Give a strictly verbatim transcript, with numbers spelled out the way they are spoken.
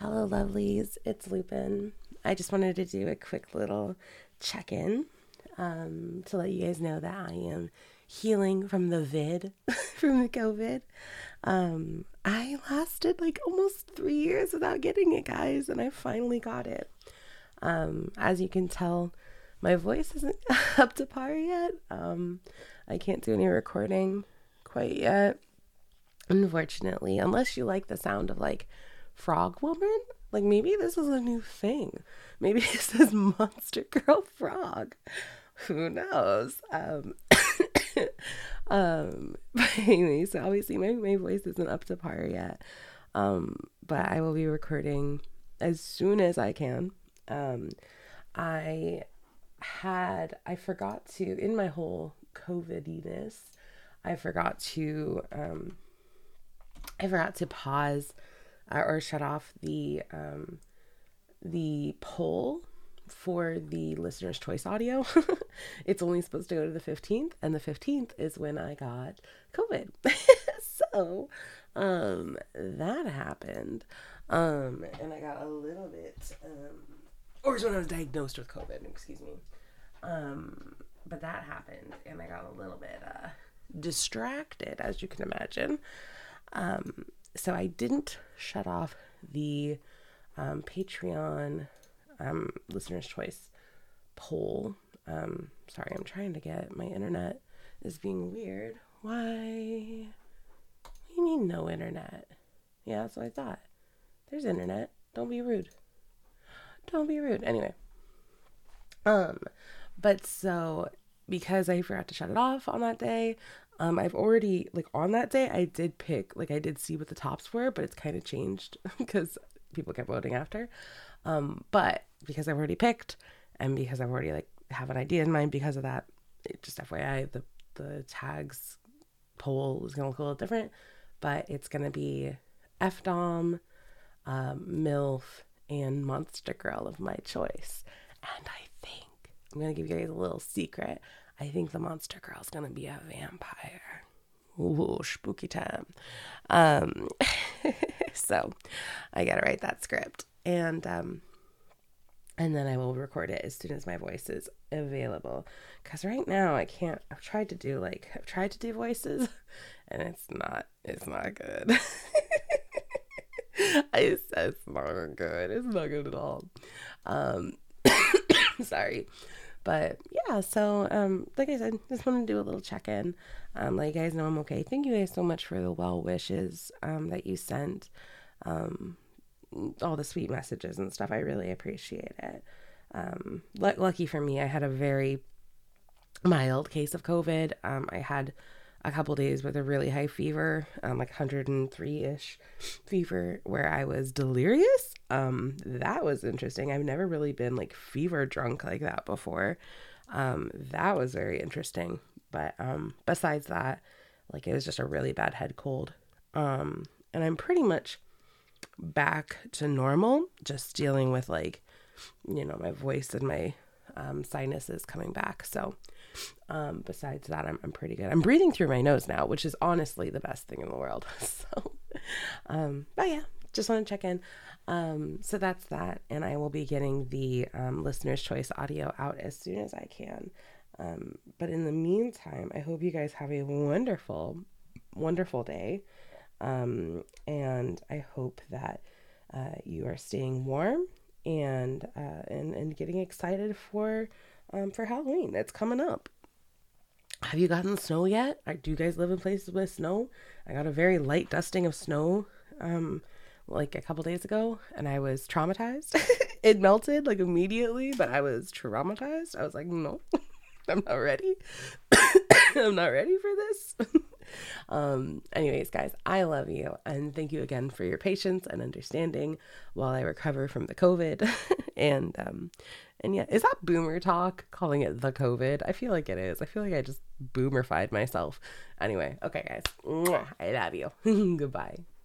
Hello, lovelies. It's Lupin. I just wanted to do a quick little check-in um, to let you guys know that I am healing from the vid, from the COVID. Um, I lasted like almost three years without getting it, guys, and I finally got it. Um, as you can tell, my voice isn't up to par yet. Um, I can't do any recording quite yet, unfortunately, unless you like the sound of like Frog Woman. Like maybe this is a new thing. Maybe this is Monster Girl Frog. Who knows? Um, um, but anyway, so obviously my, my voice isn't up to par yet. Um, but I will be recording as soon as I can. Um, I had, I forgot to, in my whole COVID-ness, I forgot to, um, I forgot to pause uh, or shut off the, um, the poll for the listener's choice audio. It's only supposed to go to the fifteenth, and the fifteenth is when I got COVID. So, um, that happened. Um, and I got a little bit, um, or it's when I was diagnosed with COVID, excuse me. Um, but that happened, and I got a little bit, uh, distracted, as you can imagine. Um, so I didn't shut off the, um, Patreon, um, listener's choice poll. Um, sorry, I'm trying to get, my internet is being weird. Why? What do you mean no internet? Yeah, that's what I thought. There's internet. Don't be rude. Don't be rude. Anyway. Um, but so because I forgot to shut it off on that day, um, I've already, like on that day, I did pick, like I did see what the tops were, but it's kind of changed because people kept voting after. Um, but because I've already picked and because I've already like have an idea in mind because of that, it just F Y I, the, the tags poll is going to look a little different, but it's going to be F-Dom, um, MILF, and Monster Girl of my choice. And I think, I'm going to give you guys a little secret. I think the Monster Girl is going to be a vampire. Ooh, spooky time. Um, so I got to write that script. And, um, and then I will record it as soon as my voice is available. Because right now I can't, I've tried to do like, I've tried to do voices and it's not, it's not good. I, it's not good. It's not good at all. Um, sorry. But yeah, so um, like I said, just wanted to do a little check-in. Um, let you guys know I'm okay. Thank you guys so much for the well wishes um, that you sent. Um, all the sweet messages and stuff. I really appreciate it. Um, l- lucky for me, I had a very mild case of COVID. Um, I had a couple days with a really high fever, um, like one hundred three-ish fever, where I was delirious. Um, that was interesting. I've never really been like fever drunk like that before. Um, that was very interesting. But um, besides that, like it was just a really bad head cold. Um, and I'm pretty much back to normal, just dealing with like, you know, my voice and my um, sinuses coming back. So um, besides that, I'm, I'm pretty good. I'm breathing through my nose now, which is honestly the best thing in the world. So, um, but yeah, just want to check in. Um, so that's that. And I will be getting the um, listener's choice audio out as soon as I can. Um, but in the meantime, I hope you guys have a wonderful, wonderful day. Um, and I hope that uh, you are staying warm and uh, and and getting excited for um, for Halloween. It's coming up. Have you gotten snow yet? Or do you guys live in places with snow? I got a very light dusting of snow um, like a couple days ago, and I was traumatized. It melted like immediately, but I was traumatized. I was like, no, I'm not ready. I'm not ready for this. Um, anyways, guys, I love you. And thank you again for your patience and understanding while I recover from the COVID. and, um, and yeah, is that boomer talk calling it the COVID? I feel like it is. I feel like I just boomerfied myself. Anyway. Okay, guys, I love you. Goodbye.